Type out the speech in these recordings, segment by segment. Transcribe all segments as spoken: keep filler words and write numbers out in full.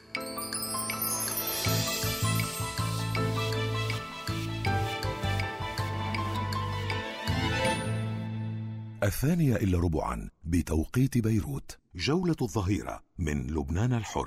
الثانية إلا ربعا بتوقيت بيروت، جولة الظهيرة من لبنان الحر.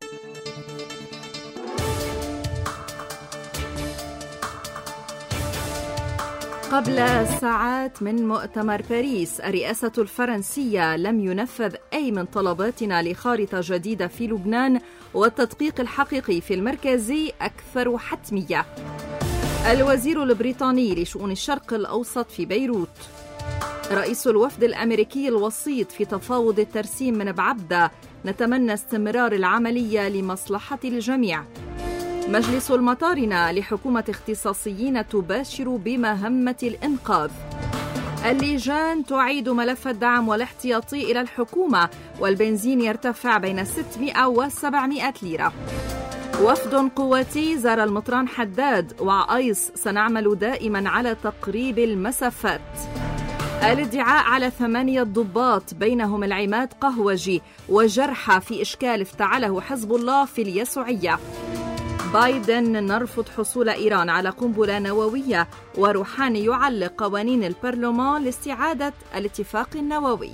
قبل ساعات من مؤتمر باريس، الرئاسة الفرنسية لم ينفذ أي من طلباتنا لخارطة جديدة في لبنان، والتدقيق الحقيقي في المركزي أكثر حتمية. الوزير البريطاني لشؤون الشرق الأوسط في بيروت. رئيس الوفد الأمريكي الوسيط في تفاوض الترسيم من بعبدة: نتمنى استمرار العملية لمصلحة الجميع. مجلس المطارنة لحكومة اختصاصيين تباشر بمهمة الإنقاذ. اللجان تعيد ملف الدعم والاحتياطي إلى الحكومة، والبنزين يرتفع بين ستمائة وسبعمائة ليرة. وفد قواتي زار المطران حداد وعايص: سنعمل دائما على تقريب المسافات. الادعاء على ثمانية ضباط بينهم العماد قهوجي وجرحى في إشكال افتعله حزب الله في اليسوعية. بايدن: نرفض حصول إيران على قنبلة نووية، وروحاني يعلق قوانين البرلمان لاستعادة الاتفاق النووي.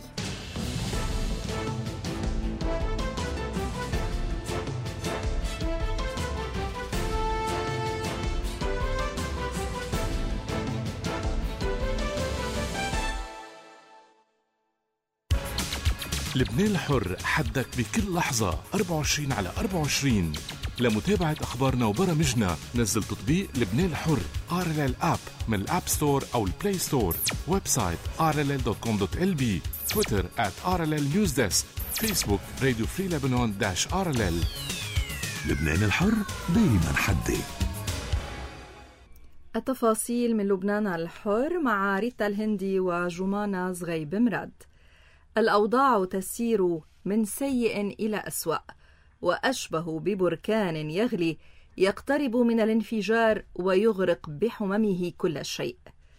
لبنان الحر، حدك بكل لحظة أربعة وعشرين على أربعة وعشرين. لمتابعة أخبارنا وبرامجنا نزل تطبيق لبنان الحر آر إل إل آب من الآب ستور أو البلاي ستور. ويب سايت آر إل إل دوت كوم دوت إل بي. تويتر آت آر إل إل نيوز ديسك. فيسبوك راديو فري لبنان داش آر إل إل. لبنان الحر دايما حدي. التفاصيل من لبنان الحر مع ريتا الهندي وجمانة زغيب مراد. الأوضاع تسير من سيء إلى أسوأ، وأشبه ببركان يغلي يقترب من الانفجار ويغرق بحممه كل شيء.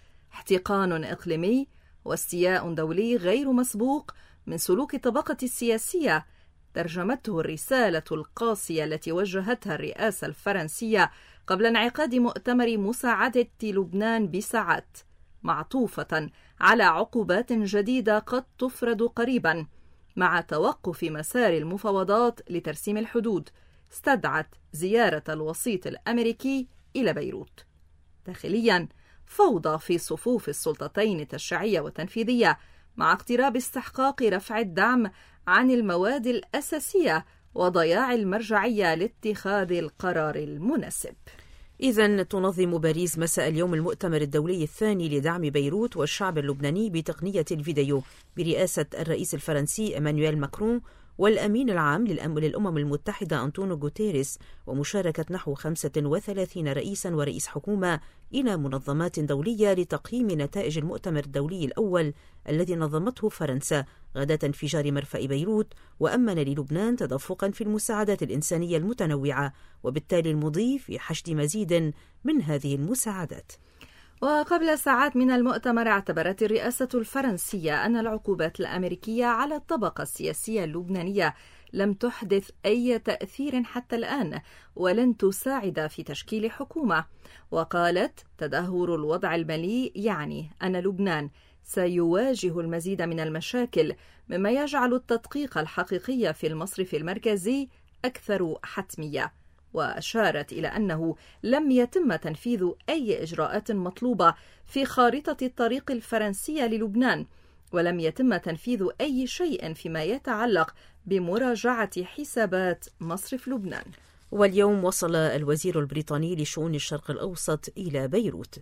احتقان إقليمي واستياء دولي غير مسبوق من سلوك الطبقة السياسية ترجمته الرسالة القاسية التي وجهتها الرئاسة الفرنسية قبل انعقاد مؤتمر مساعدة لبنان بساعات، معطوفة على عقوبات جديدة قد تفرض قريبا، مع توقف مسار المفاوضات لترسيم الحدود. استدعت زيارة الوسيط الأمريكي إلى بيروت. داخليا، فوضى في صفوف السلطتين التشريعية والتنفيذية، مع اقتراب استحقاق رفع الدعم عن المواد الأساسية وضياع المرجعية لاتخاذ القرار المناسب. إذن تنظم باريس مساء اليوم المؤتمر الدولي الثاني لدعم بيروت والشعب اللبناني بتقنية الفيديو برئاسة الرئيس الفرنسي إيمانويل ماكرون والأمين العام للأمم المتحدة أنطونيو غوتيريس، ومشاركة نحو خمسة وثلاثين رئيسا ورئيس حكومة إلى منظمات دولية لتقييم نتائج المؤتمر الدولي الأول الذي نظمته فرنسا غداة انفجار مرفأ بيروت، وأمن للبنان تدفقا في المساعدات الإنسانية المتنوعة، وبالتالي المضي في حشد مزيد من هذه المساعدات. وقبل ساعات من المؤتمر، اعتبرت الرئاسة الفرنسية أن العقوبات الأمريكية على الطبقة السياسية اللبنانية لم تحدث أي تأثير حتى الآن، ولن تساعد في تشكيل حكومة. وقالت: تدهور الوضع المالي يعني أن لبنان سيواجه المزيد من المشاكل، مما يجعل التدقيق الحقيقي في المصرف المركزي أكثر حتمية. وأشارت إلى أنه لم يتم تنفيذ أي إجراءات مطلوبة في خارطة الطريق الفرنسية للبنان، ولم يتم تنفيذ أي شيء فيما يتعلق بمراجعة حسابات مصرف لبنان. واليوم وصل الوزير البريطاني لشؤون الشرق الأوسط إلى بيروت.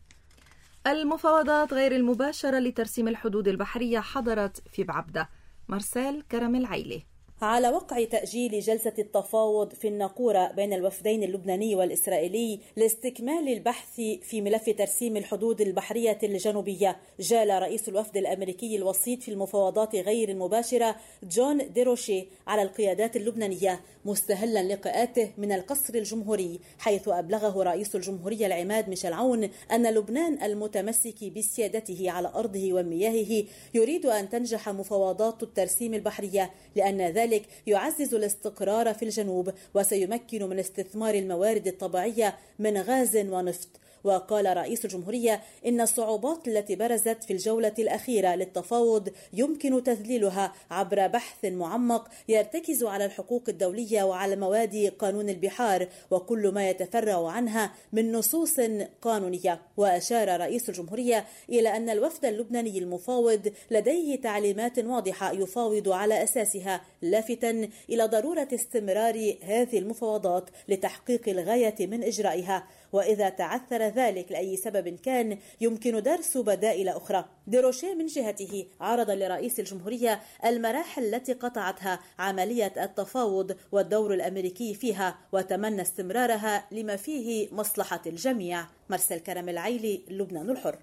المفاوضات غير المباشرة لترسيم الحدود البحرية حضرت في بعبدة. مارسيل كرم العيلي. على وقع تأجيل جلسة التفاوض في الناقورة بين الوفدين اللبناني والإسرائيلي لاستكمال البحث في ملف ترسيم الحدود البحرية الجنوبية، جال رئيس الوفد الأمريكي الوسيط في المفاوضات غير المباشرة جون ديروشي على القيادات اللبنانية، مستهلا لقاءاته من القصر الجمهوري، حيث أبلغه رئيس الجمهورية العماد ميشيل عون أن لبنان المتمسك بسيادته على أرضه ومياهه يريد أن تنجح مفاوضات الترسيم البحرية، لأن ذلك ذلك يعزز الاستقرار في الجنوب وسيمكن من استثمار الموارد الطبيعية من غاز ونفط. وقال رئيس الجمهورية إن الصعوبات التي برزت في الجولة الأخيرة للتفاوض يمكن تذليلها عبر بحث معمق يرتكز على الحقوق الدولية وعلى مواد قانون البحار وكل ما يتفرع عنها من نصوص قانونية. وأشار رئيس الجمهورية إلى أن الوفد اللبناني المفاوض لديه تعليمات واضحة يفاوض على أساسها، لافتا إلى ضرورة استمرار هذه المفاوضات لتحقيق الغاية من إجرائها، وإذا تعثر ذلك لأي سبب كان يمكن درس بدائل أخرى. ديروشيه من جهته عرض لرئيس الجمهورية المراحل التي قطعتها عملية التفاوض والدور الأمريكي فيها، وتمنى استمرارها لما فيه مصلحة الجميع. مرسل كرم العيلي، لبنان الحر.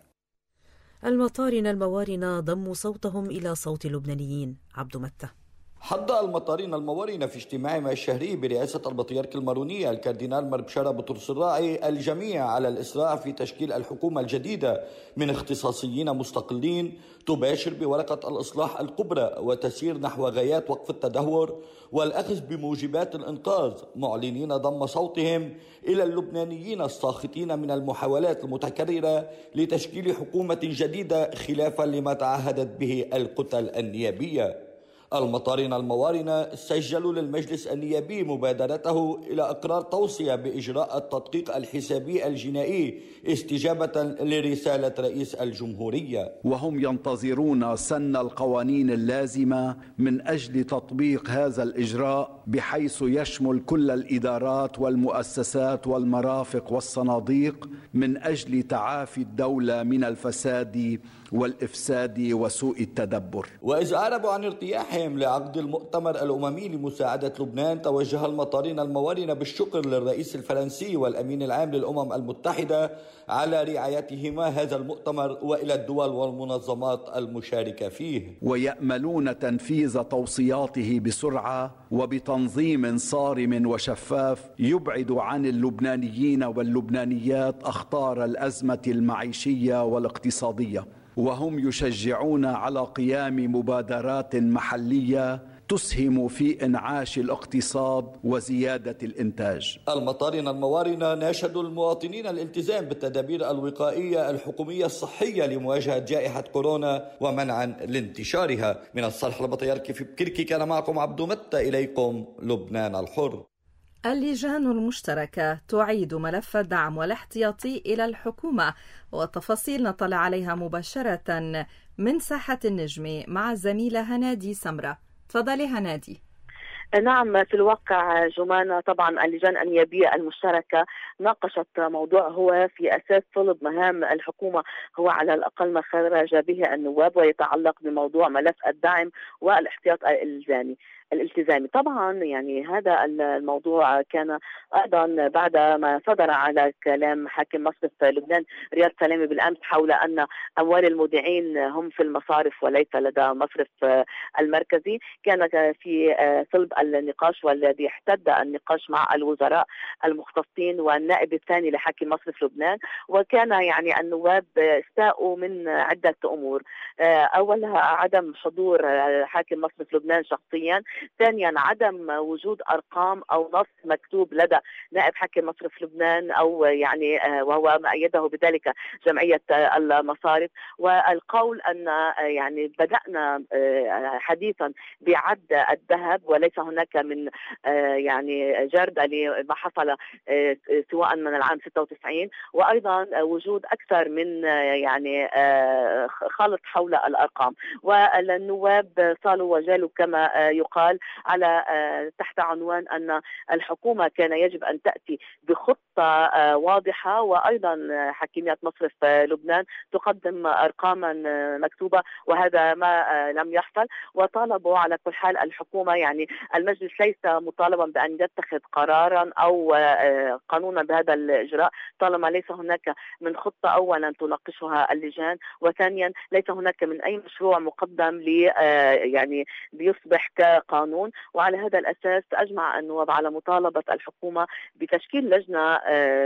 المطارن الموارنة ضموا صوتهم إلى صوت اللبنانيين. عبد متة. حض المطارين الموارنة في اجتماعهم الشهري برئاسة البطريرك المارونية الكاردينال مربشارة بطرس الراعي الجميع على الإسراع في تشكيل الحكومة الجديدة من اختصاصيين مستقلين تباشر بورقة الإصلاح الكبرى وتسير نحو غايات وقف التدهور والأخذ بموجبات الإنقاذ، معلنين ضم صوتهم إلى اللبنانيين الساخطين من المحاولات المتكررة لتشكيل حكومة جديدة خلافا لما تعهدت به الكتل النيابية. المطارن الموارنة سجلوا للمجلس النيابي مبادرته إلى إقرار توصية بإجراء التدقيق الحسابي الجنائي استجابة لرسالة رئيس الجمهورية، وهم ينتظرون سن القوانين اللازمة من أجل تطبيق هذا الإجراء بحيث يشمل كل الإدارات والمؤسسات والمرافق والصناديق من أجل تعافي الدولة من الفساد والإفساد وسوء التدبر. وإذ أعربوا عن ارتياحهم لعقد المؤتمر الأممي لمساعدة لبنان، توجه المطارين الموارنة بالشكر للرئيس الفرنسي والأمين العام للأمم المتحدة على رعايتهما هذا المؤتمر وإلى الدول والمنظمات المشاركة فيه، ويأملون تنفيذ توصياته بسرعة وبتنظيم صارم وشفاف يبعد عن اللبنانيين واللبنانيات أخطار الأزمة المعيشية والاقتصادية، وهم يشجعون على قيام مبادرات محلية تسهم في إنعاش الاقتصاد وزيادة الإنتاج. المطارن الموارنة ناشدوا المواطنين الالتزام بالتدابير الوقائية الحكومية الصحية لمواجهة جائحة كورونا ومنعا لانتشارها. من الصالح البطريركي في بكركي كان معكم عبد متة، إليكم لبنان الحر. اللجان المشتركة تعيد ملف الدعم والاحتياطي إلى الحكومة، والتفاصيل نطلع عليها مباشرة من ساحة النجم مع الزميلة هنادي سمرة. تفضلي هنادي. نعم، في الواقع جمانة طبعا اللجان النيابية المشتركة ناقشت موضوع هو في أساس طلب مهام الحكومة، هو على الأقل ما خرج به النواب، ويتعلق بموضوع ملف الدعم والاحتياط الإلزامي الالتزامي. طبعا يعني هذا الموضوع كان ايضا بعد ما صدر على كلام حاكم مصرف لبنان رياض سلامي بالامس حول ان اموال المودعين هم في المصارف وليس لدى مصرف المركزي. كان في صلب النقاش والذي احتد النقاش مع الوزراء المختصين والنائب الثاني لحاكم مصرف لبنان، وكان يعني النواب استاءوا من عده امور. اولها عدم حضور حاكم مصرف لبنان شخصيا، ثانيا عدم وجود ارقام او نص مكتوب لدى نائب حاكم مصرف لبنان او يعني وهو ما ايده بذلك جمعيه المصارف، والقول ان يعني بدانا حديثا بعد الذهب وليس هناك من يعني جرد لما حصل سواء من العام ستة وتسعين، وايضا وجود اكثر من يعني خلط حول الارقام. والنواب صالوا وجالوا كما يقال على تحت عنوان أن الحكومة كان يجب أن تأتي بخطة واضحة، وأيضا حكومة مصرف لبنان تقدم أرقاما مكتوبة، وهذا ما لم يحصل. وطالبوا على كل حال الحكومة، يعني المجلس ليس مطالبا بأن يتخذ قرارا أو قانونا بهذا الإجراء طالما ليس هناك من خطة أولا تناقشها اللجان، وثانيا ليس هناك من أي مشروع مقدم لي يعني ليصبح كقانون القانون. وعلى هذا الأساس أجمع النواب على مطالبة الحكومة بتشكيل لجنة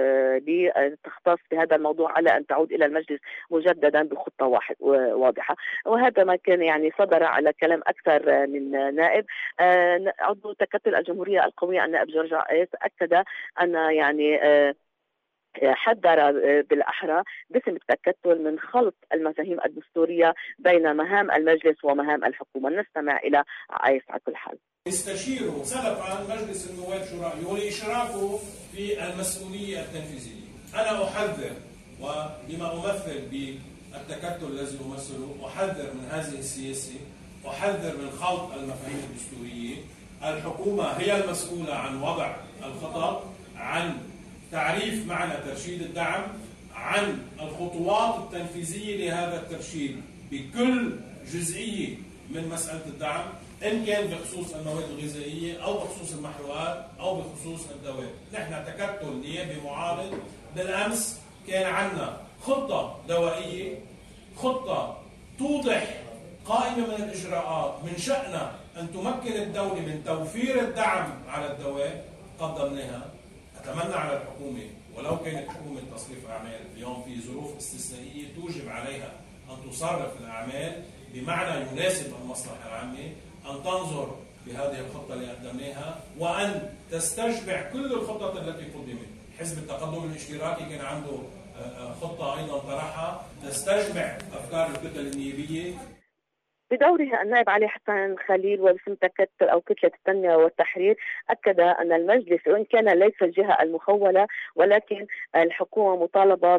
لتختص بهذا الموضوع على أن تعود إلى المجلس مجددا بخطة واحد واضحة. وهذا ما كان يعني صدر على كلام أكثر من نائب. عضو تكتل الجمهورية القومية النائب جورج عائس أكد أن يعني حذر بالأحرى باسم التكتل من خلط المفاهيم الدستورية بين مهام المجلس ومهام الحكومة. نستمع إلى عائس على كل حال. استشيروا سلفا مجلس النواب شو رأيه ولإشراكه في المسؤولية التنفيذية. أنا أحذر، وبما أمثل بالتكتل الذي أمثله أحذر من هذه السياسة، أحذر من خلط المفاهيم الدستورية. الحكومة هي المسؤولة عن وضع الخطط، عن تعريف معنى ترشيد الدعم، عن الخطوات التنفيذية لهذا الترشيد بكل جزئية من مسألة الدعم، إن كان بخصوص المواد الغذائية أو بخصوص المحروقات أو بخصوص الدواء. نحن تكتل نيابي معارض. بالأمس كان عندنا خطة دوائية، خطة توضح قائمة من الإجراءات من شأنها أن تمكن الدولة من توفير الدعم على الدواء، قدمناها. أتمنى على الحكومة، ولو كانت حكومة تصريف أعمال اليوم في ظروف استثنائية توجب عليها أن تصرف الأعمال بمعنى يناسب المصلحة العامة، أن تنظر بهذه الخطة اللي قدمناها وأن تستشبع كل الخطط التي قدمت. حزب التقدم الاشتراكي كان عنده خطة أيضا طرحها تستشبع أفكار الكتل النيابية. بدوره النائب علي حسن خليل وباسم تكتل أو كتلة التنمية والتحرير أكد أن المجلس وإن كان ليس الجهة المخولة ولكن الحكومة مطالبة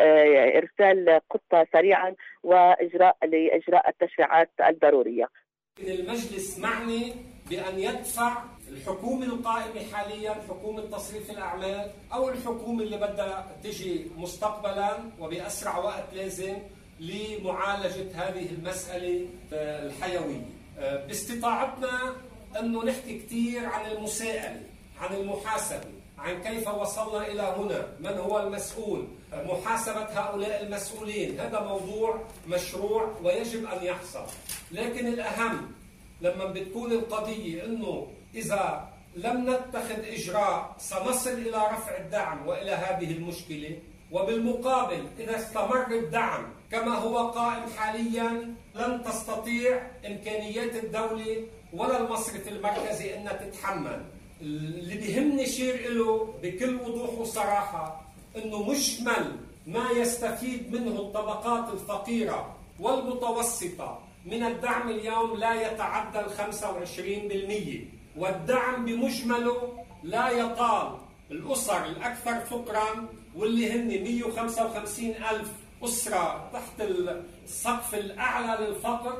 بإرسال خطة سريعا وإجراء لإجراء التشريعات الضرورية. المجلس معني بأن يدفع الحكومة القائمة حاليا، حكومة تصريف الأعمال أو الحكومة اللي بدها تجي مستقبلا وبأسرع وقت لازم لمعالجة هذه المسألة الحيوية. باستطاعتنا أنه نحكي كثير عن المساءلة، عن المحاسبة، عن كيف وصلنا إلى هنا، من هو المسؤول، محاسبة هؤلاء المسؤولين. هذا موضوع مشروع ويجب أن يحصل. لكن الأهم لما بتكون القضية أنه إذا لم نتخذ إجراء سنصل إلى رفع الدعم وإلى هذه المشكلة، وبالمقابل إذا استمر الدعم كما هو قائم حاليا لن تستطيع إمكانيات الدولة ولا المصرف المركزي أن تتحمل. اللي بيهمني شير له بكل وضوح وصراحة أنه مجمل ما يستفيد منه الطبقات الفقيرة والمتوسطة من الدعم اليوم لا يتعدى ال خمسة وعشرين بالمئة، والدعم بمجمله لا يطال الأسر الأكثر فقرا واللي هن مئة وخمسة وخمسين ألف أسرة تحت السقف الأعلى للفقر.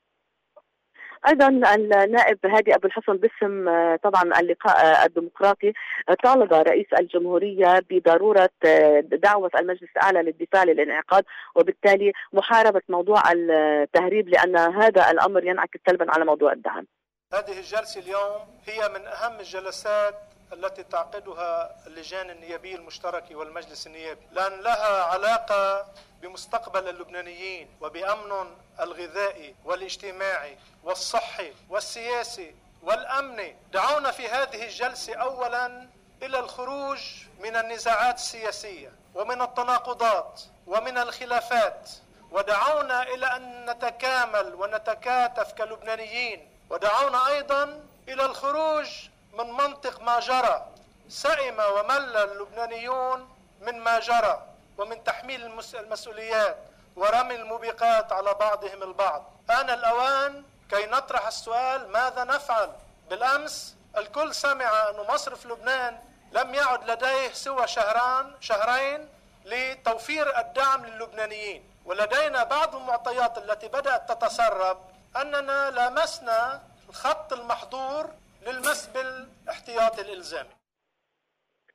أيضا النائب هادي أبو الحسن باسم طبعا اللقاء الديمقراطي طالب رئيس الجمهورية بضرورة دعوة المجلس الأعلى للدفاع للانعقاد وبالتالي محاربة موضوع التهريب لأن هذا الأمر ينعكس سلبا على موضوع الدعم. هذه الجلسة اليوم هي من أهم الجلسات التي تعقدها اللجان النيابية المشتركة والمجلس النيابي، لأن لها علاقة بمستقبل اللبنانيين وبأمنهم الغذائي والاجتماعي والصحي والسياسي والأمني. دعونا في هذه الجلسة أولا إلى الخروج من النزاعات السياسية ومن التناقضات ومن الخلافات، ودعونا إلى أن نتكامل ونتكاتف كلبنانيين، ودعونا أيضا إلى الخروج من منطق ما جرى. سئم ومل اللبنانيون من ما جرى ومن تحميل المسؤوليات ورمي الموبقات على بعضهم البعض. آن الأوان كي نطرح السؤال: ماذا نفعل؟ بالأمس الكل سمع أن مصرف لبنان لم يعد لديه سوى شهران شهرين لتوفير الدعم للبنانيين، ولدينا بعض المعطيات التي بدأت تتسرب أننا لمسنا الخط المحظور للمس بالاحتياطي الإلزامي.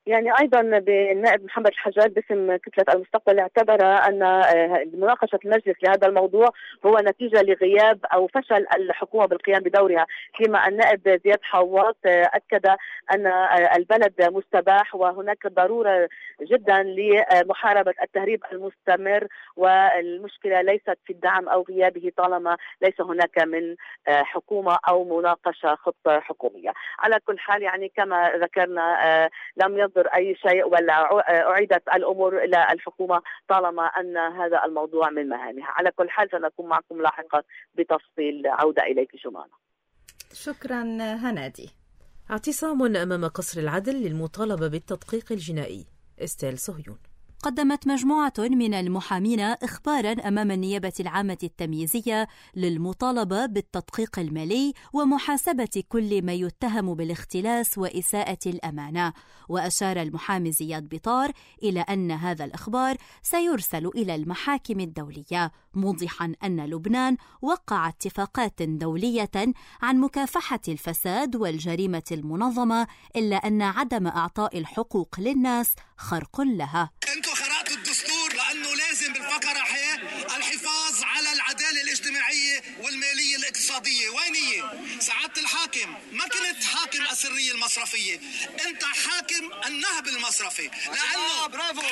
يعني أيضا بالنائب محمد الحجاج باسم كتلة المستقبل اعتبر أن مناقشة المجلس لهذا الموضوع هو نتيجة لغياب أو فشل الحكومة بالقيام بدورها، فيما النائب زياد حواط أكد أن البلد مستباح وهناك ضرورة جدا لمحاربة التهريب المستمر، والمشكلة ليست في الدعم أو غيابه طالما ليس هناك من حكومة أو مناقشة خطة حكومية. على كل حال يعني كما ذكرنا لم يصدر أي شيء ولا أعيدت الأمور إلى الحكومة طالما أن هذا الموضوع من مهامها. على كل حال سنكون معكم لاحقا بتفصيل. عودة إليك جمانة. شكرا هنادي. اعتصام أمام قصر العدل للمطالبة بالتدقيق الجنائي. استيل صهيون. قدمت مجموعة من المحامين إخباراً أمام النيابة العامة التمييزية للمطالبة بالتدقيق المالي ومحاسبة كل ما يتهم بالاختلاس وإساءة الأمانة. وأشار المحامي زياد بطار إلى أن هذا الإخبار سيرسل إلى المحاكم الدولية، موضحاً أن لبنان وقع اتفاقات دولية عن مكافحة الفساد والجريمة المنظمة، إلا أن عدم إعطاء الحقوق للناس خرق لها. انتوا خرقتوا الدستور لانه لازم بالفقره هي الحفاظ على العداله الاجتماعيه والماليه الاقتصاديه. وين هي؟ سعاده الحاكم ما كنت حاكم السريه المصرفيه، انت حاكم النهب المصرفي، لانه برافو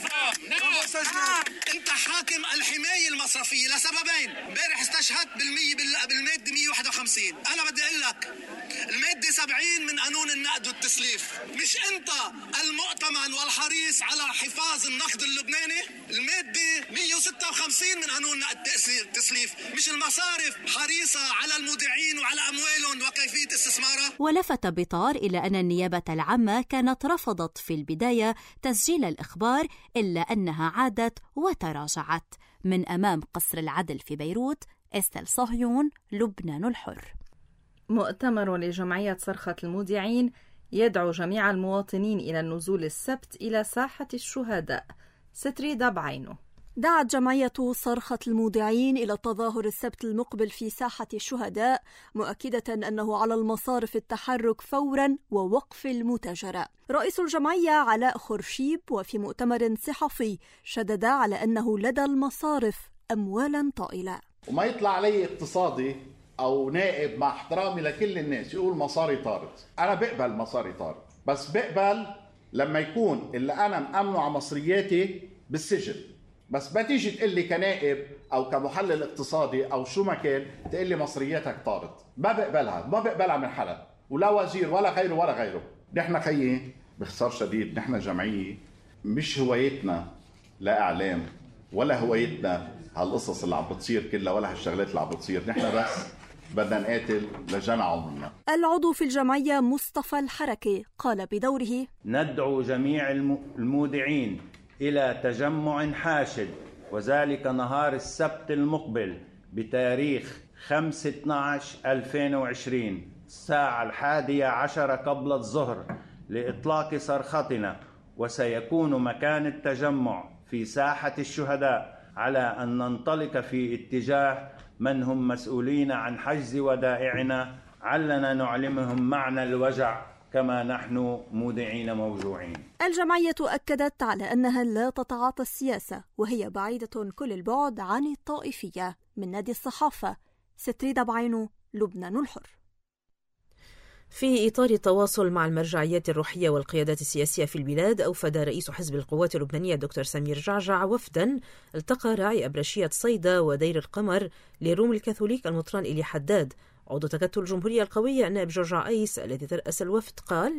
انت حاكم الحمايه المصرفيه لسببين. امبارح استشهدت بالمية بالماده مية وواحد وخمسين. انا بدي اقول لك الماده سبعين من قانون النقد والتسليف. مش انت المؤتمن والحريص على حفاظ النقد اللبناني؟ المادة مية وستة وخمسين من قانون التسليف. مش المصارف حريصة على المودعين وعلى أموالهم وكيفية استثمارها؟ ولفت بطار إلى أن النيابة العامة كانت رفضت في البداية تسجيل الإخبار، إلا أنها عادت وتراجعت. من أمام قصر العدل في بيروت، استيل صهيون، لبنان الحر. مؤتمر لجمعية صرخة المودعين يدعو جميع المواطنين إلى النزول السبت إلى ساحة الشهداء. ستريدة بعينه. دعت جمعية صرخة المودعين إلى التظاهر السبت المقبل في ساحة الشهداء، مؤكدة أنه على المصارف التحرك فورا ووقف المتاجرة. رئيس الجمعية علاء خرشيب وفي مؤتمر صحفي شدد على أنه لدى المصارف أموالا طائلة. وما يطلع علي اقتصادي أو نائب مع احترامي لكل الناس يقول مصاري طارت. أنا بقبل مصاري طارت، بس بقبل لما يكون اللي أنا مأمنه على مصرياتي بالسجن. بس ما تيجي تقول لي كنائب أو كمحلل اقتصادي أو شو ما كان تقول لي مصرياتك طارت. ما بقبلها، ما بقبلها من حدا، ولا وزير ولا غيره ولا غيره. نحن خيي باختصار شديد نحن جمعية مش هوايتنا لا إعلام ولا هوايتنا هالقصص اللي عم بتصير كلها ولا هالشغلات اللي عم بتصير. نحن بس بدنا نقاتل لجنعوا منا. العضو في الجمعية مصطفى الحركي قال بدوره: ندعو جميع المودعين إلى تجمع حاشد، وذلك نهار السبت المقبل بتاريخ خمسة اثنعش ألفين وعشرين الساعة الحادية عشرة قبل الظهر لإطلاق صرختنا، وسيكون مكان التجمع في ساحة الشهداء، على أن ننطلق في اتجاه من هم مسؤولين عن حجز ودائعنا، علنا نعلمهم معنى الوجع كما نحن مودعين موجوعين. الجمعية أكدت على أنها لا تتعاطى السياسة، وهي بعيدة كل البعد عن الطائفية. من نادي الصحافة، ستريدة بعينه، لبنان الحر. في إطار التواصل مع المرجعيات الروحية والقيادات السياسية في البلاد، أوفد رئيس حزب القوات اللبنانية دكتور سمير جعجع وفدا التقى راعي أبرشية صيدا ودير القمر لروم الكاثوليك المطران إلي حداد. عضو تكتل الجمهورية القوية النائب جورج عيس الذي ترأس الوفد قال: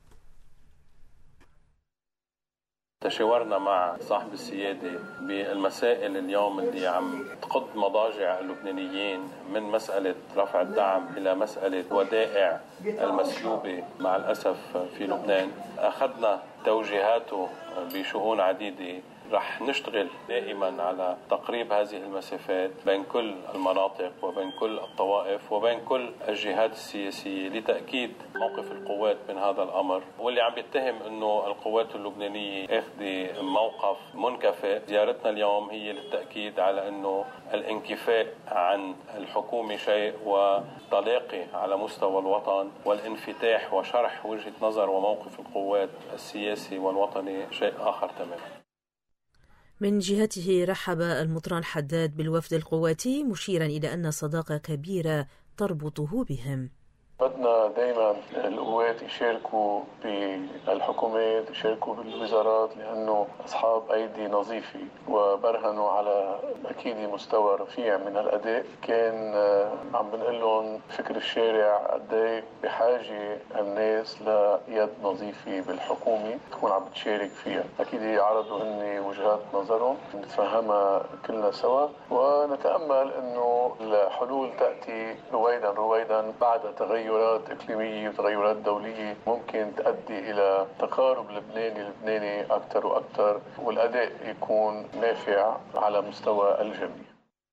تشاورنا مع صاحب السيادة بالمسائل اليوم اللي عم تقض مضاجع اللبنانيين، من مسألة رفع الدعم إلى مسألة ودائع المسلوبة مع الأسف في لبنان. أخذنا توجيهاته بشؤون عديدة رح نشتغل دائما على تقريب هذه المسافات بين كل المناطق وبين كل الطوائف وبين كل الجهات السياسية لتأكيد موقف القوات من هذا الأمر. واللي عم يتهم أنه القوات اللبنانية أخذ موقف منكفئ، زيارتنا اليوم هي للتأكيد على أنه الانكفاء عن الحكومة شيء وتلاقي على مستوى الوطن والانفتاح وشرح وجهة نظر وموقف القوات السياسي والوطني شيء آخر تماما. من جهته رحب المطران حداد بالوفد القواتي مشيرا إلى أن صداقة كبيرة تربطه بهم. بدنا دائما القوات يشاركوا بالحكومات، يشاركوا بالوزارات، لأنه أصحاب أيدي نظيفة وبرهنوا على أكيد مستوى رفيع من الأداء. كان عم بنقول لهم فكر الشارع قد بحاجة الناس ليد نظيفة بالحكومة تكون عم بتشارك فيها. أكيد عرضوا هن وجهات نظرهم نتفهمها كلنا سوا، ونتأمل أنه الحلول تأتي رويدا رويدا بعد تغير تغيرات إقليمية وتغيرات دولية ممكن تؤدي إلى تقارب لبناني لبناني أكثر وأكثر، والأداء يكون نافع على مستوى الجميع.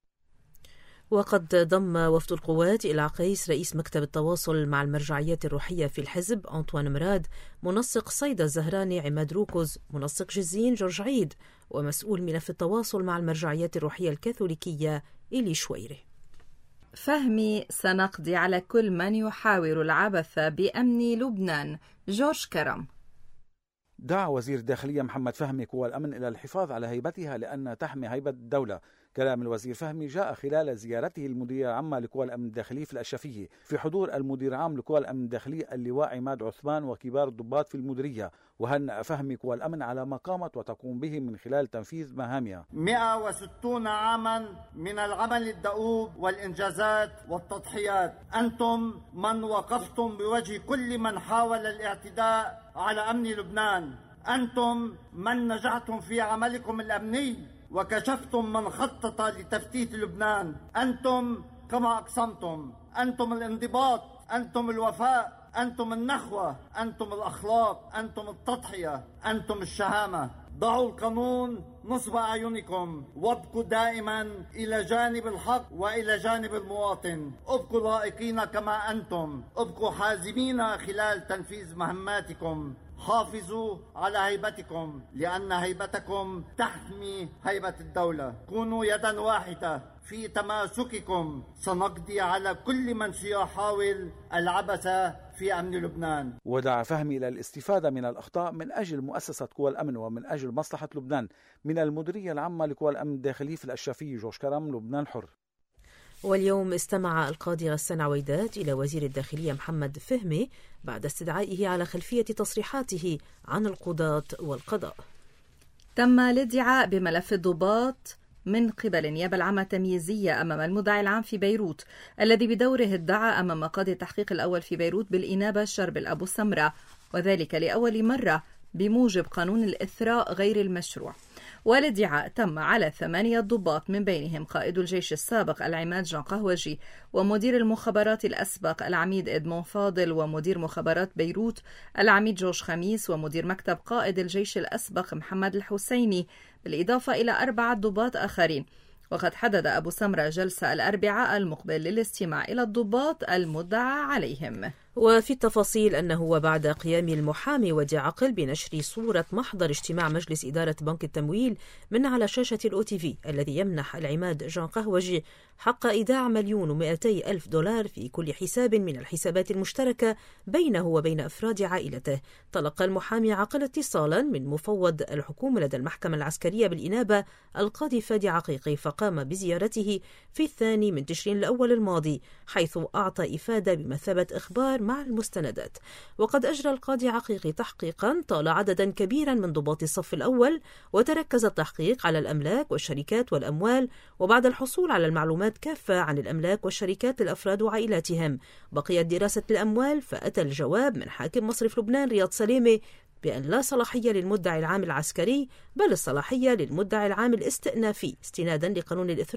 وقد ضم وفد القوات إلى عقيس رئيس مكتب التواصل مع المرجعيات الروحية في الحزب أنطوان مراد، منسق صيدا الزهراني عماد روكوز، منسق جزين جورج عيد، ومسؤول ملف التواصل مع المرجعيات الروحية الكاثوليكية إلي شويري. فهمي سنقضي على كل من يحاول العبث بأمن لبنان. جورج كرم. دعا وزير الداخلية محمد فهمي قوى الأمن إلى الحفاظ على هيبتها لأن تحمي هيبة الدولة. كلام الوزير فهمي جاء خلال زيارته المدير العام لقوى الأمن الداخلي في الأشرفية في حضور المدير العام لقوى الأمن الداخلي اللواء عماد عثمان وكبار الضباط في المديرية. وهنأ فهمي قوى الأمن على ما قامت وتقوم به من خلال تنفيذ مهامها. مئة وستين عاما من العمل الدؤوب والإنجازات والتضحيات. أنتم من وقفتم بوجه كل من حاول الاعتداء على أمن لبنان. أنتم من نجحتم في عملكم الأمني وكشفتم من خطط لتفتيت لبنان. أنتم كما أقسمتم. أنتم الانضباط، أنتم الوفاء، أنتم النخوة، أنتم الأخلاق، أنتم التضحية، أنتم الشهامة. ضعوا القانون نصب أعينكم وابقوا دائما إلى جانب الحق وإلى جانب المواطن. ابقوا لائقين كما أنتم، ابقوا حازمين خلال تنفيذ مهماتكم. حافظوا على هيبتكم لأن هيبتكم تحمي هيبة الدولة. كونوا يدا واحدة في تماسككم. سنقضي على كل من سيحاول العبث في أمن لبنان. ودعا فهمي إلى الاستفادة من الأخطاء من أجل مؤسسة قوى الأمن ومن أجل مصلحة لبنان. من المديرية العامة لقوى الأمن الداخلي في الأشرفية جورج كرم، لبنان الحر. واليوم استمع القاضي غسان عويدات إلى وزير الداخلية محمد فهمي بعد استدعائه على خلفية تصريحاته عن القضاة والقضاء. تم الادعاء بملف الضباط من قبل النيابة العامة التمييزية أمام المدعي العام في بيروت، الذي بدوره ادعى أمام قاضي التحقيق الأول في بيروت بالإنابة شربل أبو سمرة، وذلك لأول مرة بموجب قانون الإثراء غير المشروع. والادعاء تم على ثمانية ضباط من بينهم قائد الجيش السابق العماد جان قهوجي، ومدير المخابرات الأسبق العميد إدمون فاضل، ومدير مخابرات بيروت العميد جورج خميس، ومدير مكتب قائد الجيش الأسبق محمد الحسيني، بالإضافة إلى أربعة ضباط آخرين. وقد حدد أبو سمرة جلسة الأربعاء المقبل للاستماع إلى الضباط المدعى عليهم. وفي التفاصيل أنه وبعد قيام المحامي ودي عقل بنشر صورة محضر اجتماع مجلس إدارة بنك التمويل من على شاشة الأو تي في الذي يمنح العماد جان قهوجي حق إيداع مليون ومئتي ألف دولار في كل حساب من الحسابات المشتركة بينه وبين أفراد عائلته، تلقى المحامي عقل اتصالا من مفوض الحكومة لدى المحكمة العسكرية بالإنابة القاضي فادي عقيقي، فقام بزيارته في الثاني من تشرين الأول الماضي، حيث أعطى إفادة بمثابة إخبار مع المستندات. وقد أجرى القاضي عقيقي تحقيقا طال عددا كبيرا من ضباط الصف الأول، وتركز التحقيق على الأملاك والشركات والأموال، وبعد الحصول على المعلومات كافة عن الأملاك والشركات للأفراد وعائلاتهم بقيت دراسة الأموال، فأتى الجواب من حاكم مصرف لبنان رياض سليمة بأن لا صلاحية للمدعي العام العسكري بل الصلاحية للمدعي العام الاستئنافي استنادا لقانون الإثراء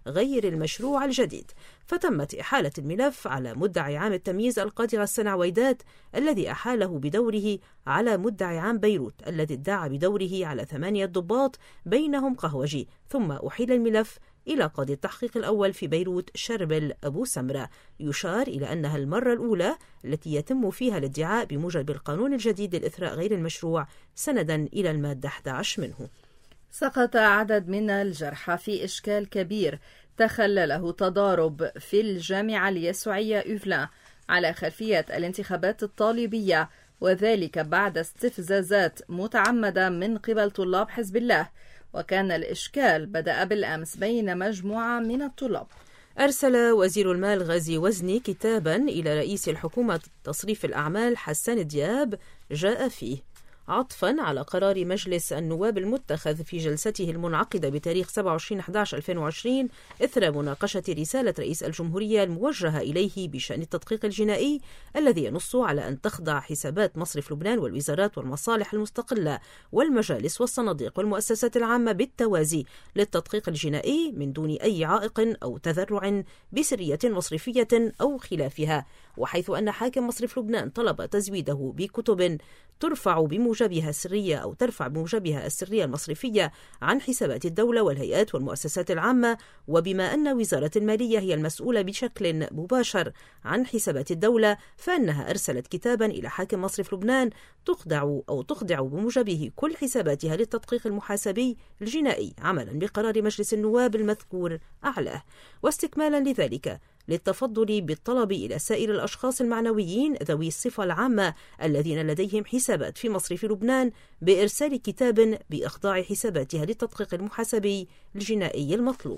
غير المشروع الجديد، فتمت إحالة الملف على مدعي عام التمييز القاضي غسان عويدات الذي أحاله بدوره على مدعي عام بيروت الذي ادعى بدوره على ثمانية ضباط بينهم قهوجي، ثم أحيل الملف إلى قاضي التحقيق الأول في بيروت شربل أبو سمرة. يشار إلى أنها المرة الأولى التي يتم فيها الادعاء بموجب القانون الجديد للإثراء غير المشروع سندا إلى المادة أحد عشر منه. سقط عدد من الجرحى في إشكال كبير تخلله تضارب في الجامعة اليسوعية أوفلان على خلفية الانتخابات الطالبية، وذلك بعد استفزازات متعمدة من قبل طلاب حزب الله. وكان الإشكال بدأ بالأمس بين مجموعة من الطلاب. أرسل وزير المال غازي وزني كتابا إلى رئيس الحكومة تصريف الأعمال حسان دياب جاء فيه عطفا على قرار مجلس النواب المتخذ في جلسته المنعقدة بتاريخ سبعة وعشرين أحد عشر ألفين وعشرين إثر مناقشة رسالة رئيس الجمهورية الموجهة إليه بشأن التدقيق الجنائي الذي ينص على أن تخضع حسابات مصرف لبنان والوزارات والمصالح المستقلة والمجالس والصناديق والمؤسسات العامة بالتوازي للتدقيق الجنائي من دون أي عائق أو تذرع بسرية مصرفية أو خلافها، وحيث أن حاكم مصرف لبنان طلب تزويده بكتب ترفع بموجبها السرية أو ترفع بموجبها السرية المصرفية عن حسابات الدولة والهيئات والمؤسسات العامة، وبما أن وزارة المالية هي المسؤولة بشكل مباشر عن حسابات الدولة فإنها أرسلت كتابا إلى حاكم مصرف لبنان تخضع أو تخضع بموجبه كل حساباتها للتدقيق المحاسبي الجنائي عملا بقرار مجلس النواب المذكور أعلاه. واستكمالا لذلك للتفضل بالطلب إلى سائر الأشخاص المعنويين ذوي الصفة العامة الذين لديهم حسابات في مصرف لبنان بإرسال كتاب بإخضاع حساباتها للتدقيق المحاسبي الجنائي المطلوب.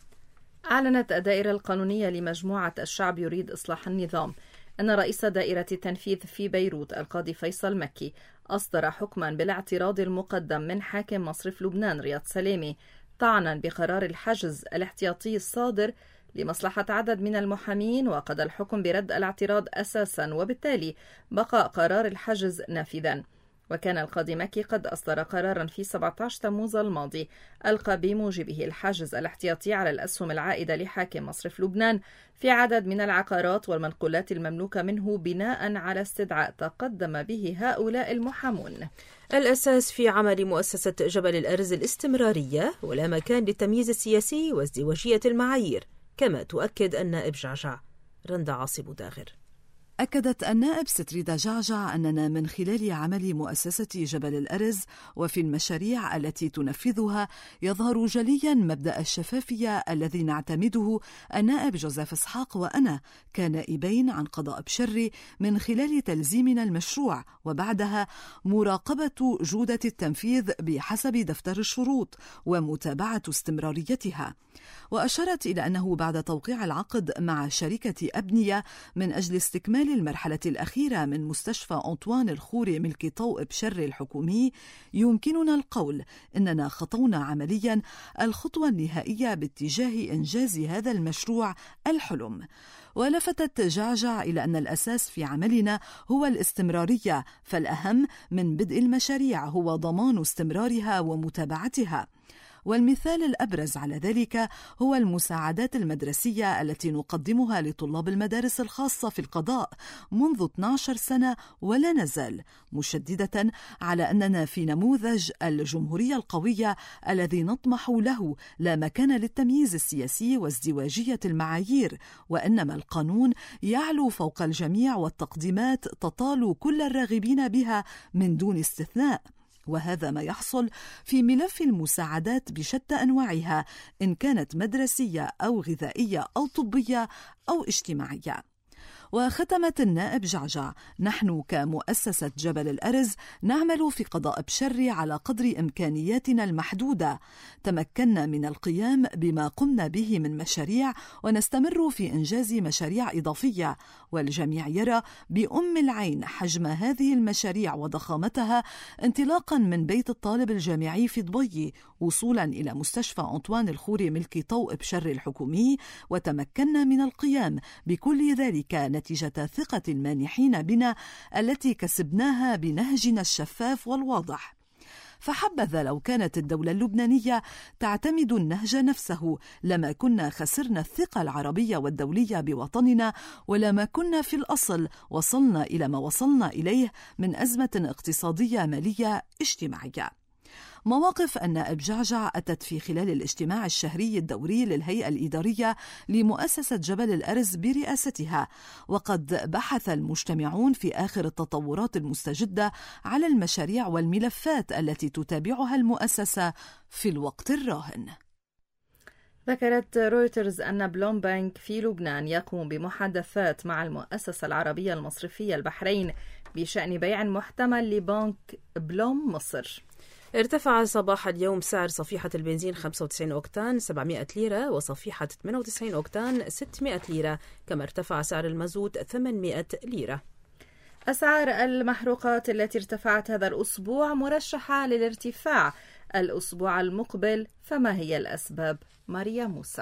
أعلنت الدائرة القانونية لمجموعة الشعب يريد إصلاح النظام أن رئيس دائرة التنفيذ في بيروت القاضي فيصل مكي أصدر حكما بالاعتراض المقدم من حاكم مصرف لبنان رياض سلامي طعنا بقرار الحجز الاحتياطي الصادر لمصلحة عدد من المحامين، وقضى الحكم برد الاعتراض أساسا، وبالتالي بقى قرار الحجز نافذا. وكان القاضي مكي قد أصدر قرارا في سبعة عشر تموز الماضي ألقى بموجبه الحجز الاحتياطي على الأسهم العائدة لحاكم مصرف لبنان في عدد من العقارات والمنقولات المملوكة منه بناء على استدعاء تقدم به هؤلاء المحامون. الأساس في عمل مؤسسة جبل الأرز الاستمرارية ولا مكان للتمييز السياسي وازدواجية المعايير، كما تؤكد النائب جعجع. رندا عاصب داغر. أكدت النائب ستريدا جعجع أننا من خلال عمل مؤسسة جبل الأرز وفي المشاريع التي تنفذها يظهر جليا مبدأ الشفافية الذي نعتمده النائب جوزيف إسحاق وأنا كنائبين عن قضاء بشري من خلال تلزيمنا المشروع وبعدها مراقبة جودة التنفيذ بحسب دفتر الشروط ومتابعة استمراريتها. وأشارت إلى أنه بعد توقيع العقد مع شركة أبنية من أجل استكمال المرحلة الأخيرة من مستشفى أنطوان الخوري ملك طوق بشر الحكومي يمكننا القول إننا خطونا عمليا الخطوة النهائية باتجاه إنجاز هذا المشروع الحلم. ولفتت جعجع إلى أن الأساس في عملنا هو الاستمرارية، فالأهم من بدء المشاريع هو ضمان استمرارها ومتابعتها. والمثال الأبرز على ذلك هو المساعدات المدرسية التي نقدمها لطلاب المدارس الخاصة في القضاء منذ اثنتي عشرة سنة ولا نزال، مشددة على أننا في نموذج الجمهورية القوية الذي نطمح له لا مكان للتمييز السياسي وازدواجية المعايير، وإنما القانون يعلو فوق الجميع والتقديمات تطال كل الراغبين بها من دون استثناء. وهذا ما يحصل في ملف المساعدات بشتى أنواعها إن كانت مدرسية أو غذائية أو طبية أو اجتماعية. وختمت النائب جعجع: نحن كمؤسسة جبل الأرز نعمل في قضاء بشري على قدر إمكانياتنا المحدودة، تمكنا من القيام بما قمنا به من مشاريع ونستمر في إنجاز مشاريع إضافية، والجميع يرى بأم العين حجم هذه المشاريع وضخامتها انطلاقا من بيت الطالب الجامعي في دبي وصولا إلى مستشفى أنطوان الخوري ملك طوق بشر الحكومي، وتمكنا من القيام بكل ذلك نتيجة ثقة المانحين بنا التي كسبناها بنهجنا الشفاف والواضح. فحبذا لو كانت الدولة اللبنانية تعتمد النهج نفسه، لما كنا خسرنا الثقة العربية والدولية بوطننا، ولما كنا في الأصل وصلنا إلى ما وصلنا إليه من أزمة اقتصادية مالية اجتماعية. مواقف النائب جعجع أتت في خلال الاجتماع الشهري الدوري للهيئة الإدارية لمؤسسة جبل الأرز برئاستها، وقد بحث المجتمعون في آخر التطورات المستجدة على المشاريع والملفات التي تتابعها المؤسسة في الوقت الراهن. ذكرت رويترز أن بلومبانك في لبنان يقوم بمحادثات مع المؤسسة العربية المصرفية البحرين بشأن بيع محتمل لبنك بلوم مصر. ارتفع صباح اليوم سعر صفيحة البنزين خمسة وتسعين أوكتان سبعمائة ليرة وصفيحة ثمانية وتسعين أوكتان ستمائة ليرة، كما ارتفع سعر المازوت ثمانمائة ليرة. أسعار المحروقات التي ارتفعت هذا الأسبوع مرشحة للارتفاع الأسبوع المقبل، فما هي الأسباب؟ ماريا موسى.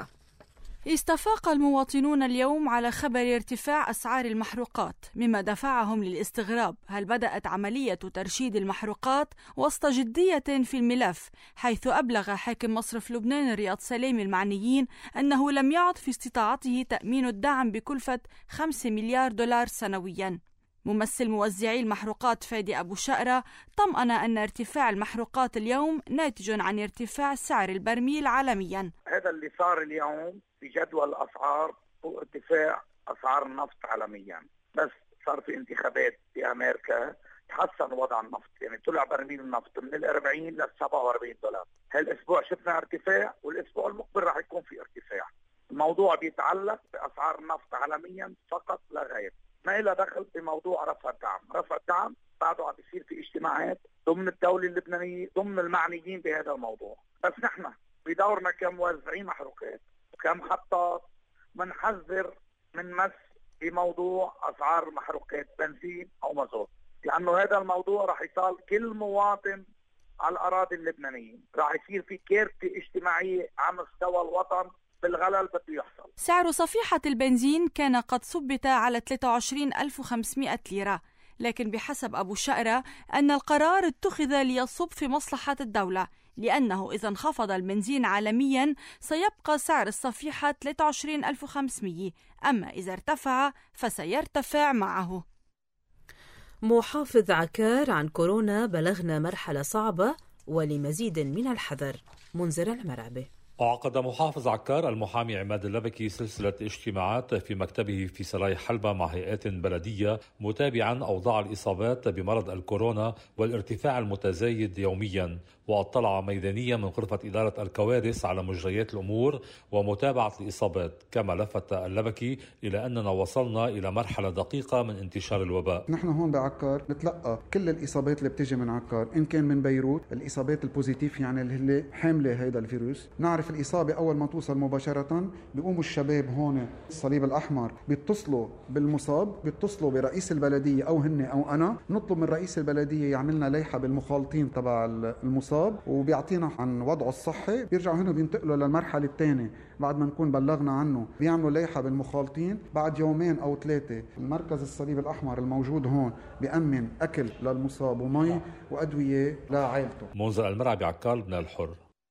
استفاق المواطنون اليوم على خبر ارتفاع أسعار المحروقات، مما دفعهم للاستغراب هل بدأت عملية ترشيد المحروقات وسط جدية في الملف، حيث أبلغ حاكم مصرف لبنان رياض سليم المعنيين أنه لم يعد في استطاعته تأمين الدعم بكلفة خمسة مليار دولار سنويا. ممثل موزعي المحروقات فادي أبو شقرة طمأن أن ارتفاع المحروقات اليوم ناتج عن ارتفاع سعر البرميل عالميا. هذا اللي صار اليوم في جدول الأسعار هو ارتفاع أسعار النفط عالميا، بس صار في انتخابات في أمريكا تحسن وضع النفط، يعني طلع برميل النفط من الأربعين للسبعة وأربعين دولار. هالأسبوع شفنا ارتفاع، والأسبوع المقبل راح يكون في ارتفاع. الموضوع بيتعلق بأسعار النفط عالميا فقط لا غير، ما إلى دخل بموضوع رفع الدعم. رفع الدعم بعده عم بيصير في اجتماعات ضمن الدولة اللبنانية ضمن المعنيين بهذا الموضوع، بس نحن بدورنا كموزعين محروقات وكمحطات منحذر من مس بموضوع أسعار محروقات بنزين أو مازوت، لأنه هذا الموضوع راح يصال كل مواطن على الأراضي اللبنانية، راح يصير في كارثة اجتماعية على مستوى الوطن بالغلل بده يحصل. سعر صفيحة البنزين كان قد ثبت على ثلاثة وعشرين ألف وخمسمائة ليرة، لكن بحسب أبو شقرة أن القرار اتخذ ليصب في مصلحة الدولة، لأنه إذا انخفض البنزين عالميا سيبقى سعر الصفيحة ثلاثة وعشرين ألف وخمسمائة، أما إذا ارتفع فسيرتفع معه. محافظ عكار عن كورونا: بلغنا مرحلة صعبة ولمزيد من الحذر. منذر المرعبة. عقد محافظ عكار المحامي عماد اللبكي سلسلة اجتماعات في مكتبه في سراي حلبة مع هيئات بلدية متابعا أوضاع الإصابات بمرض الكورونا والارتفاع المتزايد يوميا، واطلع ميدانية من غرفة إدارة الكوارث على مجريات الأمور ومتابعة الإصابات. كما لفت اللبكي إلى أننا وصلنا إلى مرحلة دقيقة من انتشار الوباء. نحن هون بعكار نتلقى كل الإصابات اللي بتيجي من عكار، إن كان من بيروت الإصابات البوزيتيف يعني اللي حاملة هيدا الفيروس. نعرف الإصابة أول ما توصل مباشرة بيقوموا الشباب هون الصليب الأحمر بيتصلوا بالمصاب، بيتصلوا برئيس البلدية أو هن أو أنا، نطلب من رئيس البلدية يعملنا ليحة بالمخالطين تبع المصاب وبيعطينا عن وضعه الصحي. بيرجعوا هنا بينتقلوا للمرحلة الثانية بعد ما نكون بلغنا عنه، بيعملوا ليحة بالمخالطين. بعد يومين أو ثلاثة المركز الصليب الأحمر الموجود هون بيأمن أكل للمصاب ومي وأدوية لعائلته. منذر المرعبة عكار من الحر.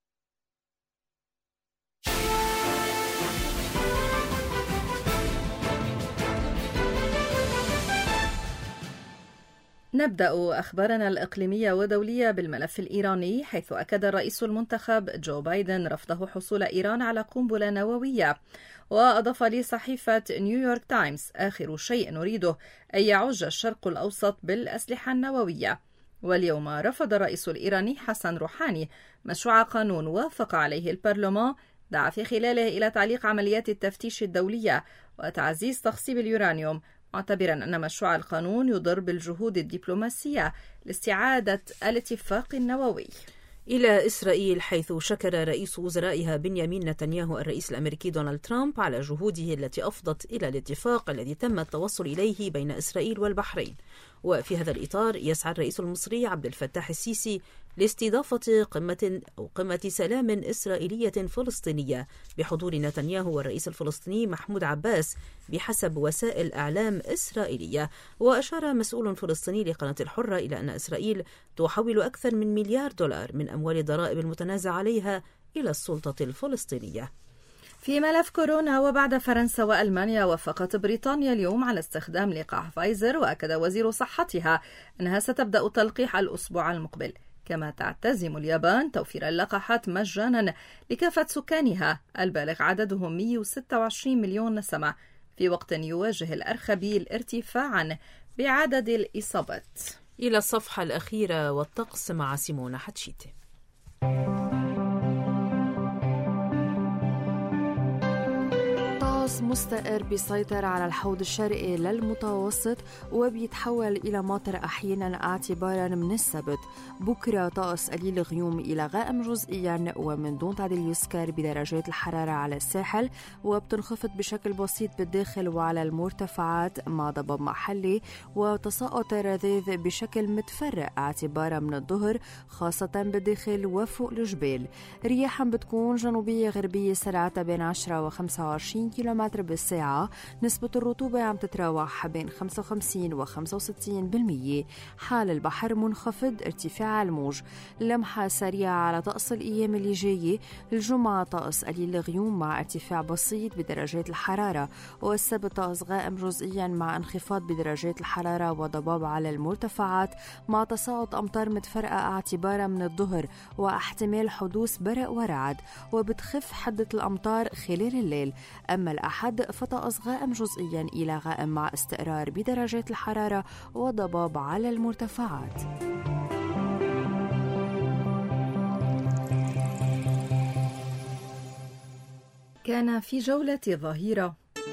نبدأ أخبارنا الإقليمية ودولية بالملف الإيراني، حيث أكد الرئيس المنتخب جو بايدن رفضه حصول إيران على قنبلة نووية. وأضاف لي صحيفة نيويورك تايمز: آخر شيء نريده أن يعج الشرق الأوسط بالأسلحة النووية. واليوم رفض الرئيس الإيراني حسن روحاني مشروع قانون وافق عليه البرلمان دعا في خلاله إلى تعليق عمليات التفتيش الدولية وتعزيز تخصيب اليورانيوم، معتبرا أن مشروع القانون يضر بالجهود الدبلوماسية لاستعادة الاتفاق النووي. إلى إسرائيل، حيث شكر رئيس وزرائها بنيامين نتنياهو الرئيس الأمريكي دونالد ترامب على جهوده التي أفضت إلى الاتفاق الذي تم التوصل إليه بين إسرائيل والبحرين. وفي هذا الإطار يسعى الرئيس المصري عبد الفتاح السيسي لاستضافة قمة أو قمة سلام إسرائيلية فلسطينية بحضور نتنياهو والرئيس الفلسطيني محمود عباس بحسب وسائل إعلام إسرائيلية. وأشار مسؤول فلسطيني لقناة الحرة إلى أن إسرائيل تحول أكثر من مليار دولار من أموال الضرائب المتنازع عليها إلى السلطة الفلسطينية. في ملف كورونا، وبعد فرنسا وألمانيا وافقت بريطانيا اليوم على استخدام لقاح فايزر، وأكد وزير صحتها أنها ستبدأ تلقيح الأسبوع المقبل. كما تعتزم اليابان توفير اللقاحات مجانا لكافة سكانها البالغ عددهم مئة وستة وعشرين مليون نسمة، في وقت يواجه الأرخبيل ارتفاعا بعدد الإصابات. إلى الصفحة الأخيرة والطقس مع سيمونة حتشيتي. مستقر بيسيطر على الحوض الشرقي للمتوسط وبيتحول إلى مطر أحيانا اعتبارا من السبت. بكرة طقس قليل غيوم إلى غائم جزئيا ومن دون تعديل يسكر بدرجات الحرارة على الساحل، وبتنخفض بشكل بسيط بالداخل وعلى المرتفعات مع ضباب محلي وتساقط رذاذ بشكل متفرق اعتبارا من الظهر خاصة بالداخل وفوق الجبال. رياحا بتكون جنوبية غربية سرعتها بين عشرة وخمسة وعشرين كيلومتر بالساعة. نسبة الرطوبة عم تتراوح بين خمسة وخمسين وخمسة وستين بالمية. حال البحر منخفض ارتفاع الموج. لمحة سريعة على طقس الأيام اللي جاية. الجمعة طقس قليل غيوم مع ارتفاع بسيط بدرجات الحرارة، والسبت طقس غائم جزئيا مع انخفاض بدرجات الحرارة وضباب على المرتفعات مع تساقط أمطار متفرقة اعتبارا من الظهر واحتمال حدوث برق ورعد، وبتخف حدة الأمطار خلال الليل. أما الأحد فطقس غائم جزئيا إلى غائم مع استقرار بدرجات الحرارة وضباب على المرتفعات. كان في جولة ظهيرة.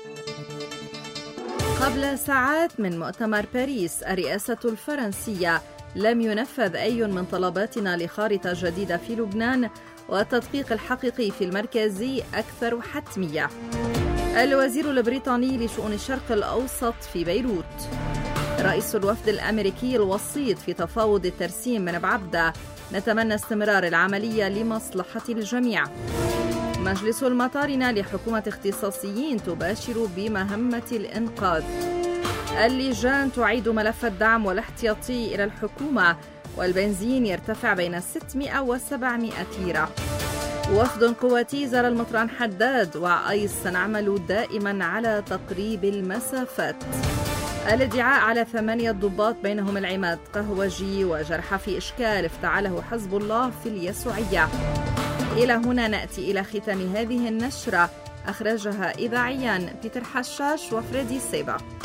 قبل ساعات من مؤتمر باريس، الرئاسة الفرنسية لم ينفذ أي من طلباتنا لخارطة جديدة في لبنان، والتدقيق الحقيقي في المركز أكثر حتمية. الوزير البريطاني لشؤون الشرق الأوسط في بيروت. رئيس الوفد الأمريكي الوسيط في تفاوض الترسيم من بعبدة: نتمنى استمرار العملية لمصلحة الجميع. مجلس المطارنة لحكومة اختصاصيين تباشر بمهمة الإنقاذ. اللجان تعيد ملف الدعم والاحتياطي إلى الحكومة، والبنزين يرتفع بين ستمائة وسبعمائة ليرة. وفد قواتي زار المطران حداد وعايز: سنعمل دائما على تقريب المسافات. الادعاء على ثمانية ضباط بينهم العماد قهوجي وجرحى في إشكال افتعله حزب الله في اليسوعية. إلى هنا نأتي إلى ختام هذه النشرة، أخرجها إذاعيا بيتر حشاش وفريدي سيبا.